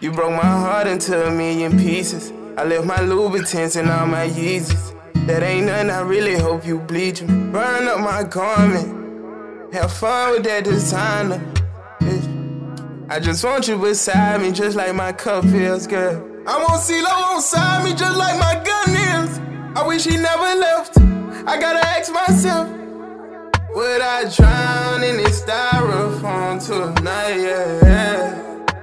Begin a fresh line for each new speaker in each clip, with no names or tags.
You broke my heart into a million pieces. I left my Louboutins and all my Yeezys. That ain't nothing, I really hope you bleach me. Burn up my garment. Have fun with that designer. Bitch. I just want you beside me, just like my cup feels, girl. I want CeeLo on side me, just like my gun is. I wish he never left. I gotta ask myself, would I drown in this styrofoam tonight? Yeah.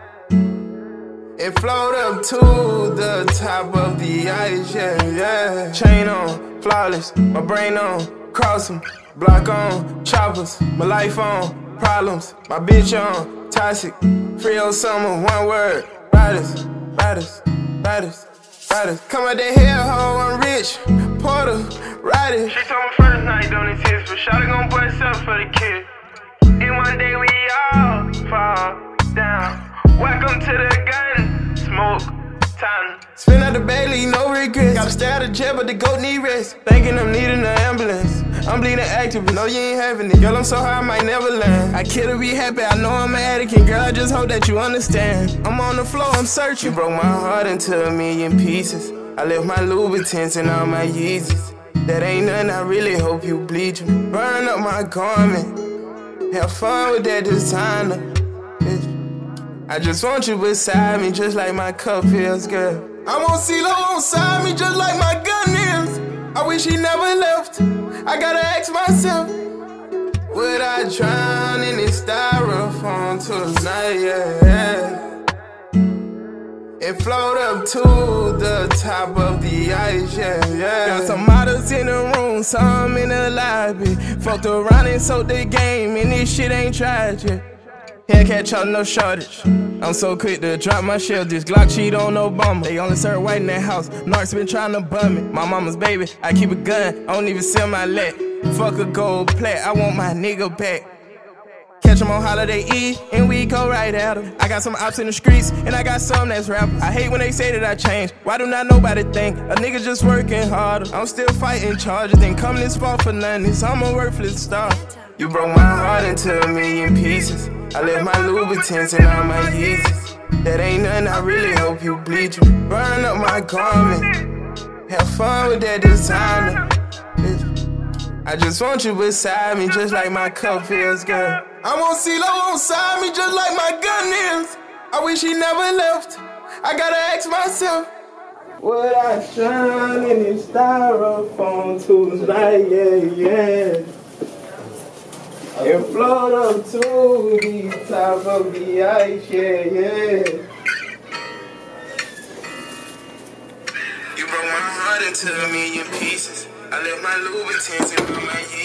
It float up to the top of the ice, yeah. Chain on, flawless, my brain on, cross 'em, block on, choppers, my life on, problems, my bitch on, toxic, free old summer, one word, riders, riders, riders, riders. Come out that hellhole, I'm rich, Porter, riders.
She told me first night don't exist, but shawty gon' bust up for the kid. And one day we all fall down. Welcome to the gun smoke time.
Spin out the Bailey, no regrets. Gotta stay out of jail, but the goat need rest. Thinking I'm needing an ambulance. I'm bleeding active, but no, you ain't having it. Girl, I'm so high, I might never land. I kill to be happy, I know I'm an addict, and girl, I just hope that you understand. I'm on the floor, I'm searching. You broke my heart into a million pieces. I left my Louboutins and all my Yeezys. That ain't nothing, I really hope you bleach me. Burn up my garment. Have fun with that designer. Bitch. I just want you beside me, just like my cup feels, girl. I want CeeLo on side me, just like my gun is. I wish he never left. I gotta ask myself, would I drown in this styrofoam tonight? Yeah. It float up to the top of the ice, yeah. Got some models in the room, some in the lobby. Fucked around and sold the game, and this shit ain't tried yet. Hellcat chop, no shortage. I'm so quick to drop my shell. This Glock cheat on Obama. They only serve white in that house. Narcs been trying to bum me. My mama's baby, I keep a gun. I don't even sell my leg. Fuck a gold plat, I want my nigga back. Catch him on Holiday Eve, and we go right at him. I got some ops in the streets, and I got some that's rappers. I hate when they say that I changed. Why do not nobody think a nigga just working harder? I'm still fighting charges, then come this fall for nothing. So I'm a worthless star. You broke my heart into a million pieces. I left my Louboutins and all my Yeezys. That ain't nothing, I really hope you bleach me. Burn up my garment. Have fun with that designer. Bitch. I just want you beside me, just like my cup feels, girl. I want CeeLo on side me, just like my gun is. I wish he never left. I gotta ask myself, would I drown in this styrofoam tonight? Yeah. It float up to the top of the ice, yeah. You broke my heart into a million pieces. I left my Louboutins and all my